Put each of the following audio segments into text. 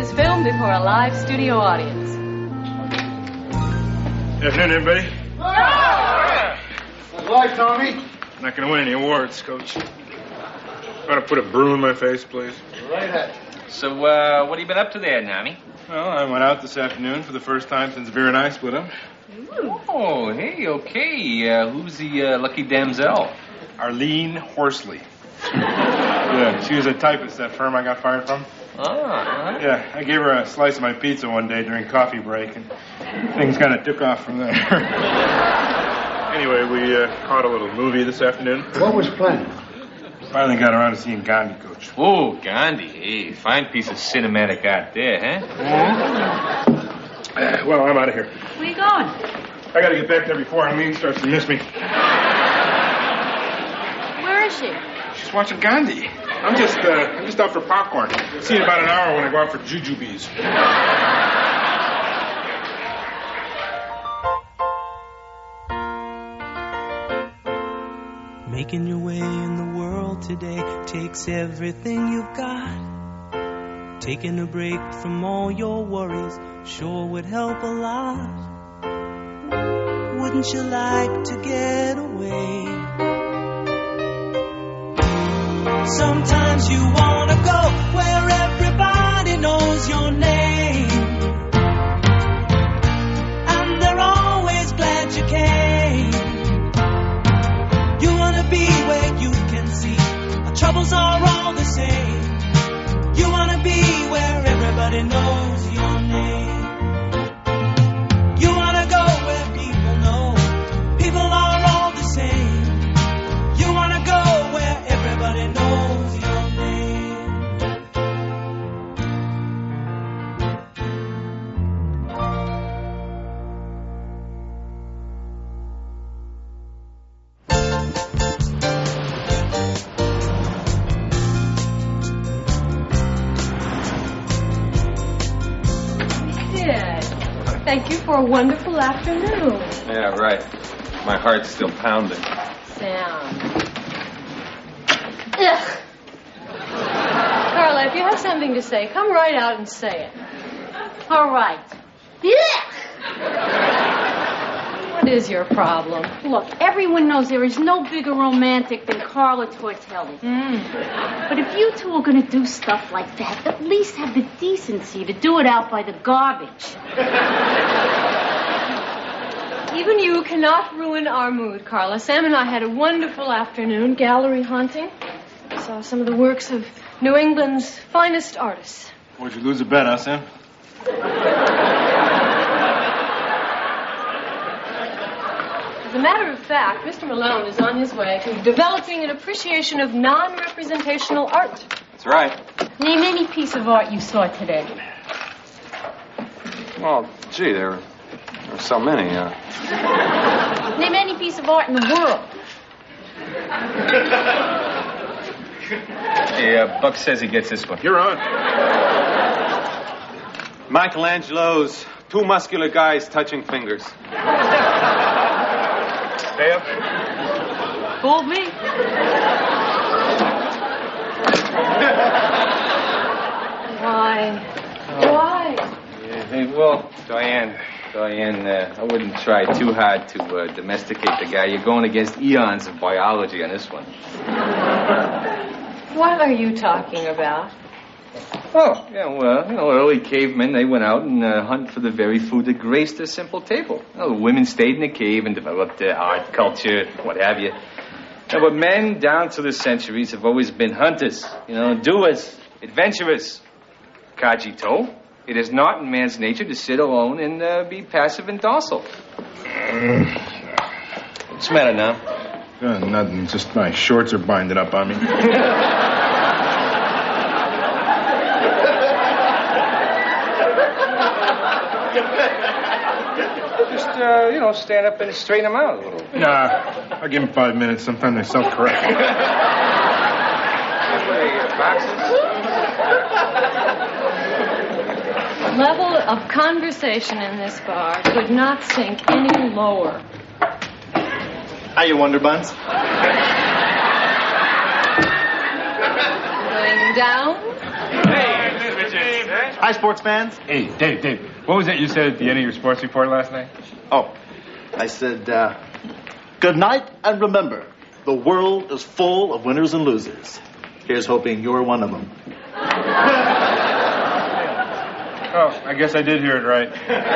is filmed before a live studio audience. Good afternoon, everybody. How's life, Tommy? I'm not going to win any awards, Coach. Try to put a brew in my face, please. Right ahead. So, what have you been up to there, Nami? Well, I went out this afternoon for the first time since Vera and I split up. Oh, hey, okay. Who's the lucky damsel? Arlene Horsley. Yeah, she was a typist at that firm I got fired from. Ah. Yeah, I gave her a slice of my pizza one day during coffee break, and things kind of took off from there. Anyway, we caught a little movie this afternoon. What was planned? Finally got around to seeing Gandhi, Coach. Oh, Gandhi. Hey, fine piece of cinematic art there, huh? Well, I'm out of here. Where you going? I got to get back there before Arlene starts to miss me. Where is she? She's watching Gandhi. I'm just out for popcorn. See you in about an hour when I go out for jujubes. Making your way in the world today takes everything you've got. Taking a break from all your worries sure would help a lot. Wouldn't you like to get away? Sometimes you wanna go where everybody knows your name, and they're always glad you came. You wanna be where you can see our troubles are all the same. You wanna be where everybody knows your name. You wanna go where people know people are all the same. You wanna go where everybody knows your name. Thank you for a wonderful afternoon. Yeah, right. My heart's still pounding. Sam. Ugh. Carla, if you have something to say, come right out and say it. All right. Ugh. What is your problem? Look, everyone knows there is no bigger romantic than Carla Tortelli. But if you two are going to do stuff like that, at least have the decency to do it out by the garbage. Even you cannot ruin our mood, Carla. Sam and I had a wonderful afternoon gallery hunting. Saw some of the works of New England's finest artists. Would you lose a bet, huh, Sam? As a matter of fact, Mr. Malone is on his way to developing an appreciation of non-representational art. That's right. Name any piece of art you saw today. Well, gee, there are so many. Name any piece of art in the world. Hey, Buck says he gets this one. You're on. Michelangelo's Two Muscular Guys Touching Fingers. Stay up. Fooled me. Why? Hey, well, Diane, I wouldn't try too hard to domesticate the guy. You're going against eons of biology on this one. What are you talking about? Oh, yeah, well, early cavemen, they went out and hunted for the very food that graced their simple table. The women stayed in the cave and developed art, culture, what have you. But men, down through the centuries, have always been hunters, doers, adventurers. Cogito, it is not in man's nature to sit alone and be passive and docile. What's the matter now? Nothing. Just my shorts are binding up on me. Just, stand up and straighten them out a little. Nah, I'll give them 5 minutes. Sometimes they self-correct. The level of conversation in this bar could not sink any lower. How you, Wonder Buns? Going down? Hey, Hi, sports fans. Hey, Dave, what was that you said at the end of your sports report last night? Oh, I said, good night, and remember, the world is full of winners and losers. Here's hoping you're one of them. Oh, I guess I did hear it right.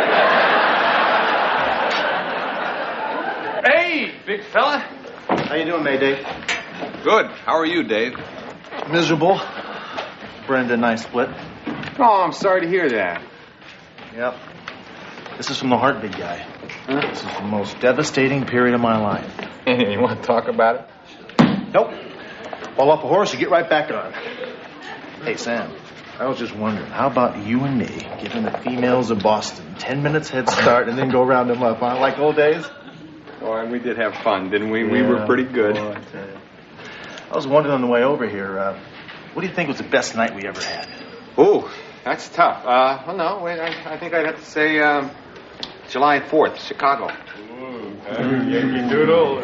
Hey, big fella. How you doing, Mayday? Good. How are you, Dave? Miserable. Brenda and I split. Oh, I'm sorry to hear that. Yep. This is from the heart, big guy. This is the most devastating period of my life. You want to talk about it? Nope. Fall off a horse, you get right back on. Hey, Sam, I was just wondering, how about you and me giving the females of Boston 10 minutes head start and then go round them up, huh? Like old days? Boy, we did have fun, didn't we? We were pretty good. Boy, I was wondering on the way over here, what do you think was the best night we ever had? Ooh, that's tough. Well, no, wait, I think I'd have to say July 4th, Chicago. Yankee Doodle.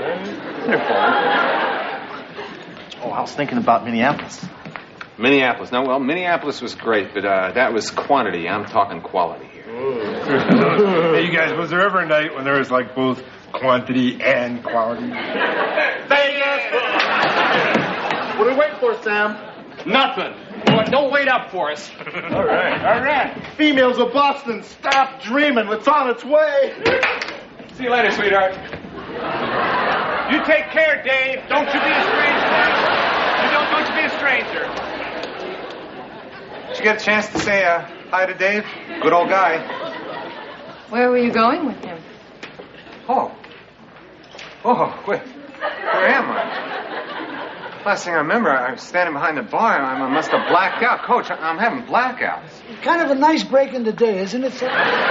Oh, I was thinking about Minneapolis. Minneapolis. No, well, Minneapolis was great, but that was quantity. I'm talking quality here. Hey, you guys, was there ever a night when there was like both quantity and quality? Vegas! What are we waiting for, Sam? Nothing. Boy, don't wait up for us. All right. Females of Boston, stop dreaming. It's on its way. See you later, sweetheart. You take care, Dave. Don't you be a stranger. Don't you be a stranger. Did you get a chance to say hi to Dave? Good old guy. Where were you going with him? Oh, wait. Where am I? Last thing I remember, I was standing behind the bar. I must have blacked out. Coach, I'm having blackouts. Kind of a nice break in the day, isn't it, sir?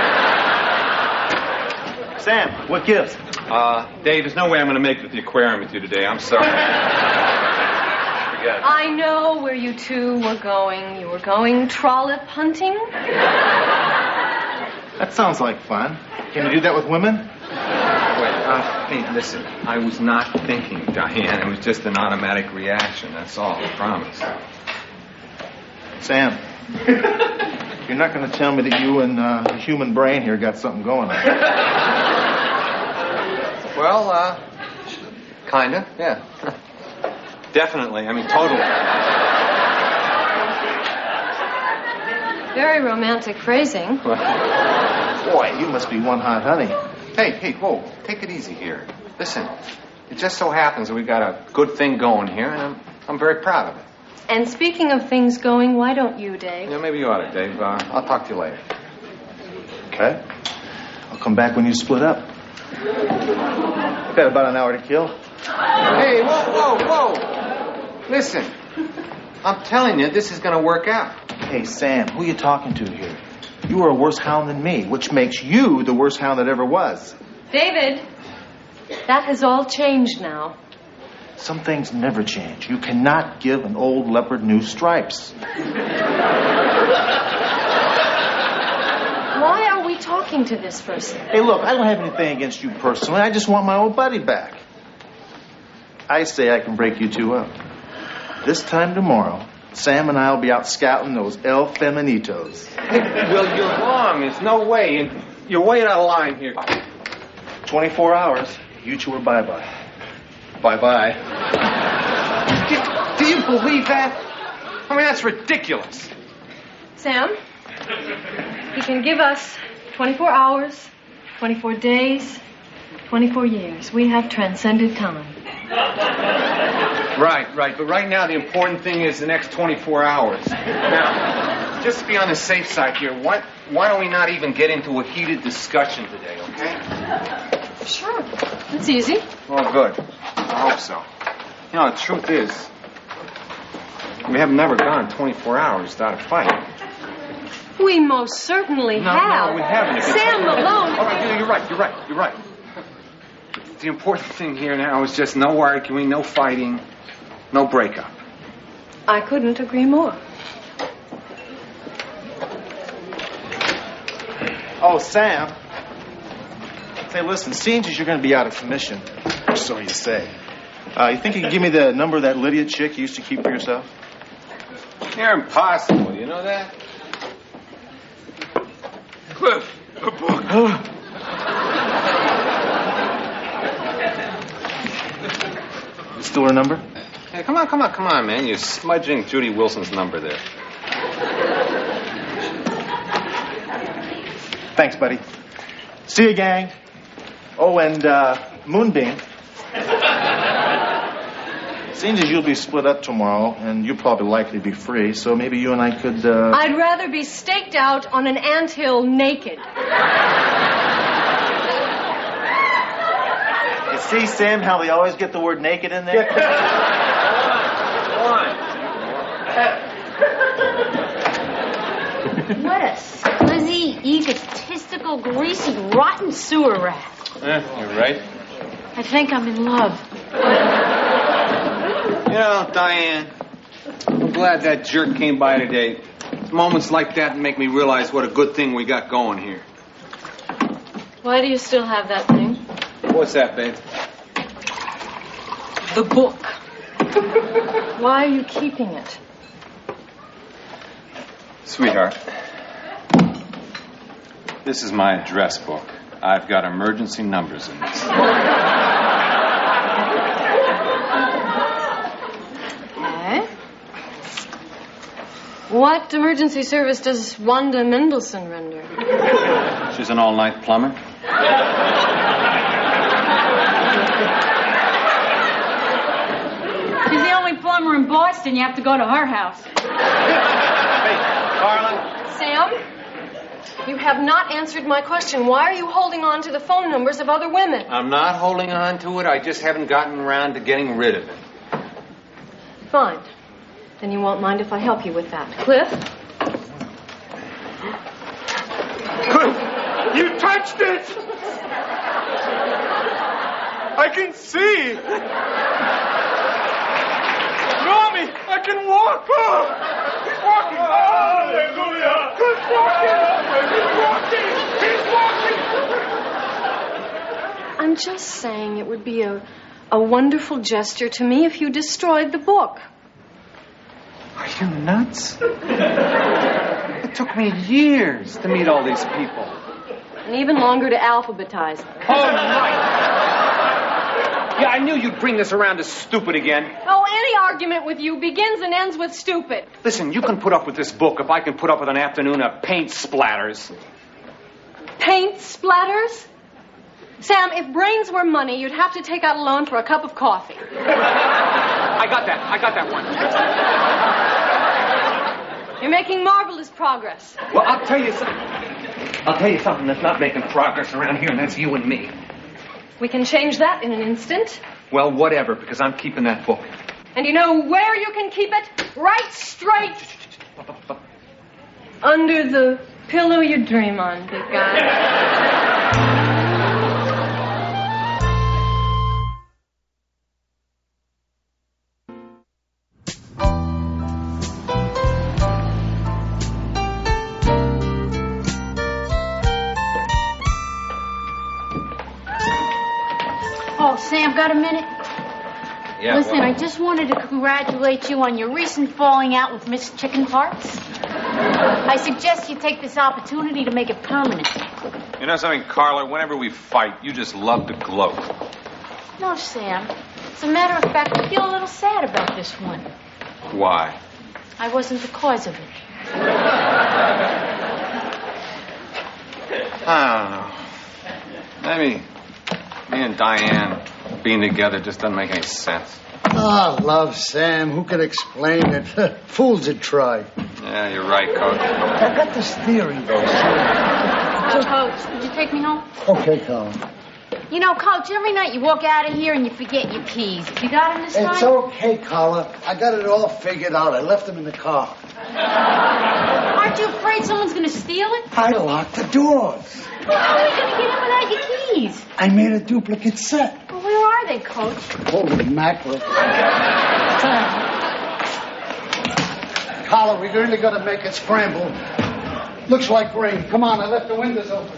Sam, what gives? Dave, there's no way I'm going to make it to the aquarium with you today. I'm sorry. I know where you two were going. You were going trollop hunting? That sounds like fun. Can you do that with women? Wait, hey, listen. I was not thinking, Diane. It was just an automatic reaction. That's all, I promise. Sam, you're not going to tell me that you and the human brain here got something going on. Well, kinda, yeah. Definitely, I mean, totally. Very romantic phrasing. Boy, you must be one hot honey. Hey, whoa, take it easy here. Listen, it just so happens that we got a good thing going here, and I'm very proud of it. And speaking of things going, why don't you, Dave? Yeah, maybe you ought to, Dave. I'll talk to you later. Okay. I'll come back when you split up. I've got about an hour to kill. Hey, whoa. Listen, I'm telling you, this is going to work out. Hey, Sam, who are you talking to here? You are a worse hound than me, which makes you the worst hound that ever was. David, that has all changed now. Some things never change. You cannot give an old leopard new stripes. Why are we talking to this person? Hey, look, I don't have anything against you personally. I just want my old buddy back. I say I can break you two up. This time tomorrow, Sam and I will be out scouting those El Feminitos. Hey, well, you're wrong. There's no way. You're way out of line here. 24 hours. You two are bye-bye. Bye-bye. Do you believe that? I mean, that's ridiculous. Sam, he can give us 24 hours, 24 days, 24 years. We have transcended time. Right. But right now, the important thing is the next 24 hours. Now, just to be on the safe side here, why don't we not even get into a heated discussion today, okay? Sure. It's easy. Well, good. I hope so. You know, the truth is, we have never gone 24 hours without a fight. We most certainly have. No, we haven't. Sam Malone. All right, you're right. The important thing here now is just no arguing, no fighting, no breakup. I couldn't agree more. Oh, Sam. Say, listen, seeing as you're going to be out of commission, or so you say, you think you can give me the number of that Lydia chick you used to keep for yourself? You're impossible, you know that? Cliff, a book. Still her number? Hey, come on, man. You're smudging Judy Wilson's number there. Thanks, buddy. See you, gang. Oh, and Moonbeam. Seems as you'll be split up tomorrow, and you'll probably likely be free, so maybe you and I could, I'd rather be staked out on an anthill naked. You see, Sam, how they always get the word naked in there? What a slizzy, egotistical, greasy, rotten sewer rat. You're right. I think I'm in love. You know, Diane, I'm glad that jerk came by today. Moments like that make me realize what a good thing we got going here. Why do you still have that thing? What's that, babe? The book. Why are you keeping it? Sweetheart, this is my address book. I've got emergency numbers in this. What emergency service does Wanda Mendelsohn render? She's an all-night plumber. She's the only plumber in Boston. You have to go to her house. Hey, Carla. Sam, you have not answered my question. Why are you holding on to the phone numbers of other women? I'm not holding on to it. I just haven't gotten around to getting rid of it. Fine. Then you won't mind if I help you with that. Cliff? Cliff, you touched it! I can see! Mommy, I can walk! Oh, he's walking! Hallelujah! He's walking! He's walking! I'm just saying it would be a wonderful gesture to me if you destroyed the book. Are you nuts? It took me years to meet all these people. And even longer to alphabetize them. Oh, right. Yeah, I knew you'd bring this around to stupid again. Oh, any argument with you begins and ends with stupid. Listen, you can put up with this book if I can put up with an afternoon of paint splatters. Paint splatters? Sam, if brains were money, you'd have to take out a loan for a cup of coffee. I got that one. You're making marvelous progress. Well, I'll tell you something that's not making progress around here, and that's you and me. We can change that in an instant. Well, whatever, because I'm keeping that book. And you know where you can keep it? Right straight under the pillow you dream on, big guy. Oh, Sam, got a minute? Yeah, Listen, well, I just wanted to congratulate you on your recent falling out with Miss Chicken Parts. I suggest you take this opportunity to make it permanent. you know something, Carla? Whenever we fight, you just love to gloat. No, Sam. As a matter of fact, I feel a little sad about this one. Why? I wasn't the cause of it. I don't know. Maybe me and Diane being together just doesn't make any sense. Ah, love, Sam. Who could explain it? Fools would try. Yeah, you're right, Coach. I got this theory, though, Sam. Coach, would you take me home? Okay, Colin. You know, Coach, every night you walk out of here and you forget your keys. You got them this time? It's okay, Carla. I got it all figured out. I left them in the car. Aren't you afraid someone's going to steal it? I locked the doors. Well, how are you going to get in without your keys? I made a duplicate set. Well, where are they, Coach? Holy mackerel. Carla, we really got to make it scramble. Looks like rain. Come on, I left the windows open.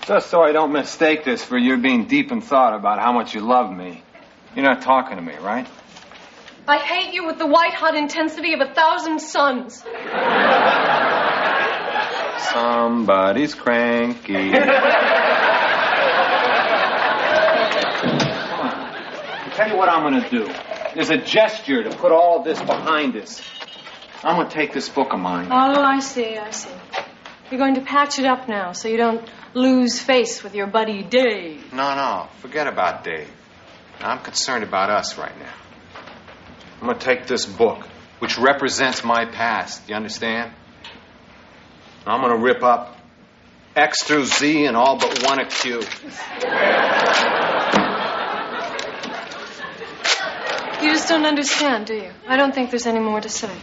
Just so I don't mistake this for you being deep in thought about how much you love me. You're not talking to me, right? I hate you with the white-hot intensity of 1,000 suns. Somebody's cranky. Come on. I'll tell you what I'm going to do. There's a gesture to put all of this behind us. I'm going to take this book of mine. Oh, I see. You're going to patch it up now so you don't lose face with your buddy Dave. No. Forget about Dave. I'm concerned about us right now. I'm going to take this book, which represents my past. You understand? I'm going to rip up X through Z and all but one Q. You just don't understand, do you? I don't think there's any more to say.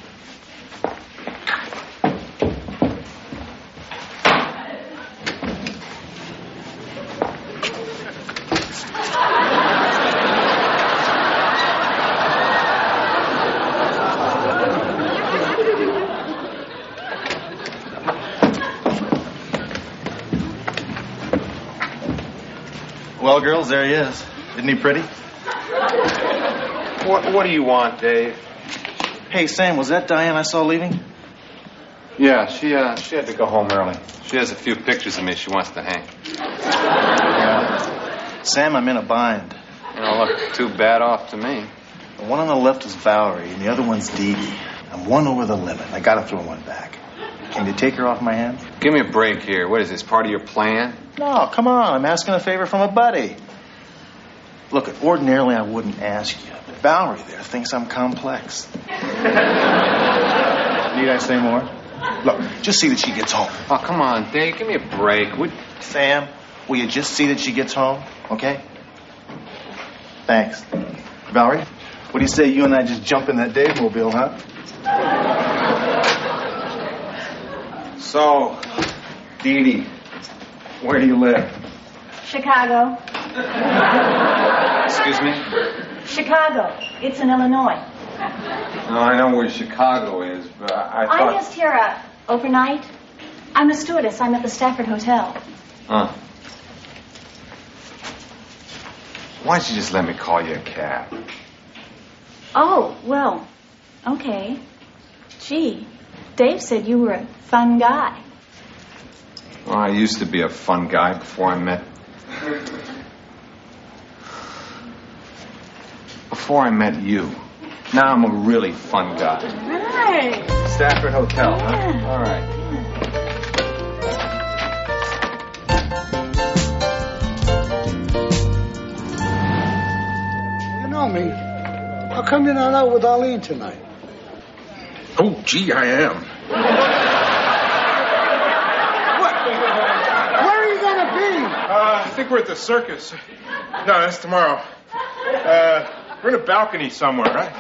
Well, girls, there he is. Isn't he pretty? What do you want, Dave? Hey, Sam, was that Diane I saw leaving? Yeah, she had to go home early. She has a few pictures of me she wants to hang. Yeah. Sam, I'm in a bind. You don't look too bad off to me. The one on the left is Valerie, and the other one's Dee Dee. I'm one over the limit. I gotta throw one back. Can you take her off my hands? Give me a break here. What is this, part of your plan? No, come on. I'm asking a favor from a buddy. Look, ordinarily I wouldn't ask you, but Valerie there thinks I'm complex. Need I say more? Look, just see that she gets home. Oh, come on, Dave. Give me a break. Sam, will you just see that she gets home, okay? Thanks. Valerie, what do you say you and I just jump in that Dave-mobile, huh? So, Dee Dee, where do you live? Chicago. Excuse me? Chicago. It's in Illinois. No, I know where Chicago is, but I thought... I'm just here overnight. I'm a stewardess. I'm at the Stafford Hotel. Huh. Why don't you just let me call you a cab? Oh, well, okay. Gee, Dave said you were a fun guy. Well, I used to be a fun guy before I met... Before I met you. Now I'm a really fun guy. Right. Stafford Hotel, Yeah. huh? All right. You know me. How come you're not out with Arlene tonight? Oh, gee, I am. Where are you going to be? I think we're at the circus. No, that's tomorrow. We're in a balcony somewhere, right? I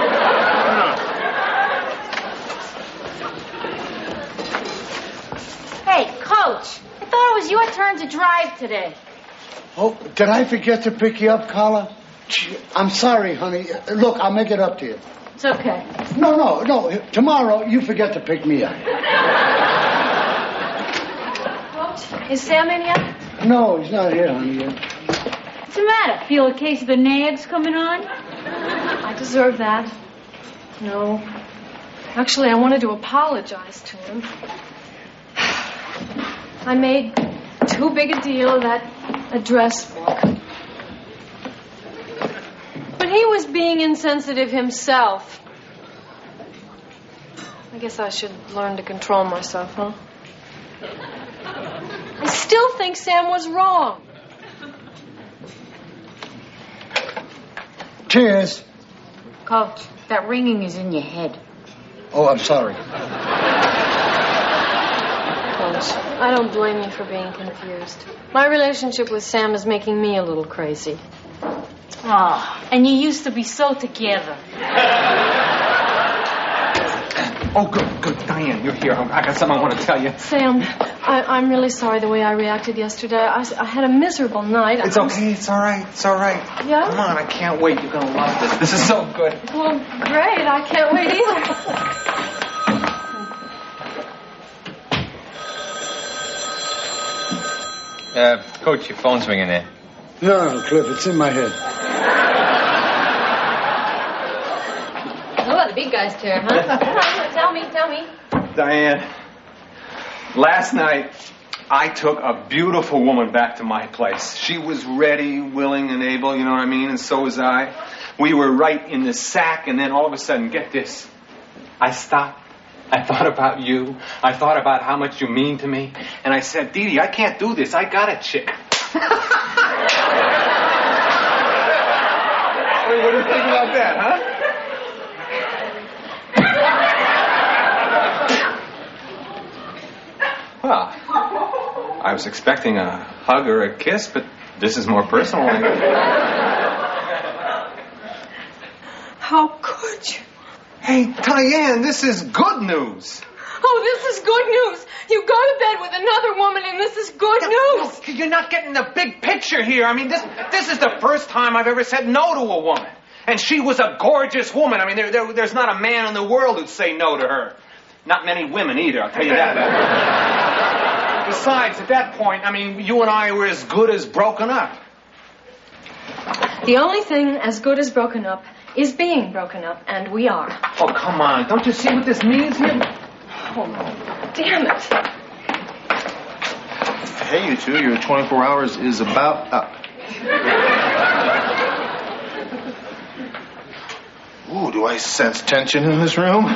Hey, Coach, I thought it was your turn to drive today. Oh, did I forget to pick you up, Carla? Gee, I'm sorry, honey. Look, I'll make it up to you. It's okay. No. Tomorrow, you forget to pick me up. Coach, is Sam in yet? No, he's not here, honey. What's the matter? Feel a case of the nags coming on? I deserve that. No. Actually, I wanted to apologize to him. I made too big a deal of that address book. But he was being insensitive himself. I guess I should learn to control myself, huh? I still think Sam was wrong. Cheers. Coach, that ringing is in your head. Oh, I'm sorry. Coach, I don't blame you for being confused. My relationship with Sam is making me a little crazy. Oh, and you used to be so together. Oh, good. Diane, you're here. I got something I want to tell you. Sam, I'm really sorry the way I reacted yesterday. I had a miserable night. It's okay. It's all right. Yeah? Come on, I can't wait. You're going to love this. This is so good. Well, great. I can't wait either. Coach, your phone's ringing there. No, Cliff, it's in my head. Oh, the big guy's chair, huh? Tell me. Diane, last night I took a beautiful woman back to my place. She was ready, willing, and able, you know what I mean? And so was I. We were right in the sack, and then all of a sudden, get this. I stopped. I thought about you. I thought about how much you mean to me. And I said, Dee Dee, I can't do this. I got a chick. Wait, what do you think about that, huh? Well, I was expecting a hug or a kiss, but this is more personal. How could you? Hey, Diane, this is good news. Oh, this is good news. You go to bed with another woman, and this is good news. No, you're not getting the big picture here. I mean, this is the first time I've ever said no to a woman. And she was a gorgeous woman. I mean, there's not a man in the world who'd say no to her. Not many women either, I'll tell you that. Besides, at that point, I mean, you and I were as good as broken up. The only thing as good as broken up is being broken up, and we are. Oh, come on. Don't you see what this means here? Oh, damn it. Hey, you two, your 24 hours is about up. Ooh, do I sense tension in this room?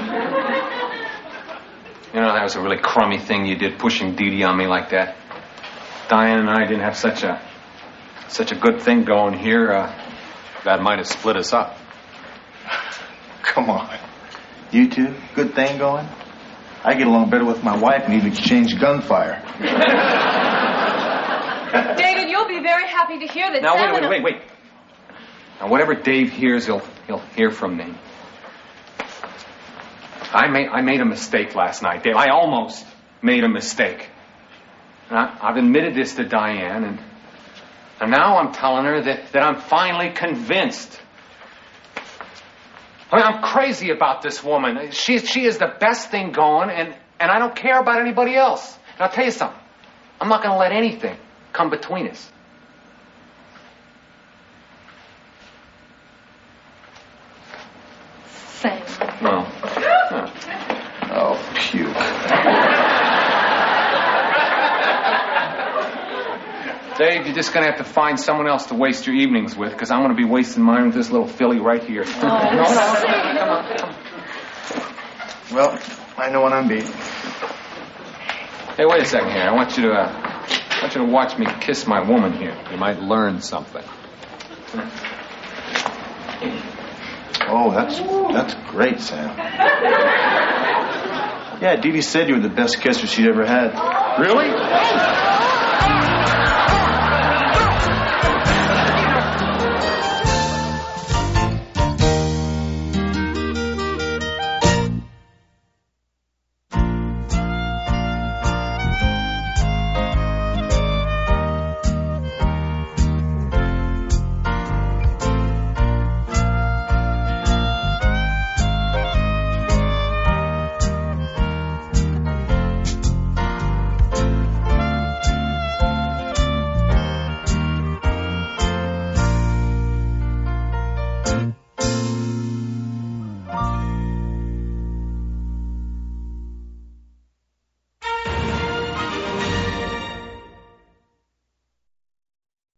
You know, that was a really crummy thing you did, pushing Dee Dee on me like that. Diane and I didn't have such a good thing going here. That might have split us up. Come on. You two, good thing going? I get along better with my wife and even exchange gunfire. David, you'll be very happy to hear that Now, Sam wait. Now, whatever Dave hears, he'll hear from me. I made a mistake last night, Dave. I almost made a mistake. And I've admitted this to Diane, and now I'm telling her that I'm finally convinced. I mean, I'm crazy about this woman. She is the best thing going, and I don't care about anybody else. And I'll tell you something. I'm not going to let anything come between us. Sam. No. Oh, puke. Dave, you're just going to have to find someone else to waste your evenings with, because I'm going to be wasting mine with this little filly right here. Oh, No, come on. Well, I know when I'm beat. Hey, wait a second here. I want you to watch me kiss my woman here. You might learn something. Oh, that's great, Sam. Yeah, Dee Dee said you were the best kisser she'd ever had. Really?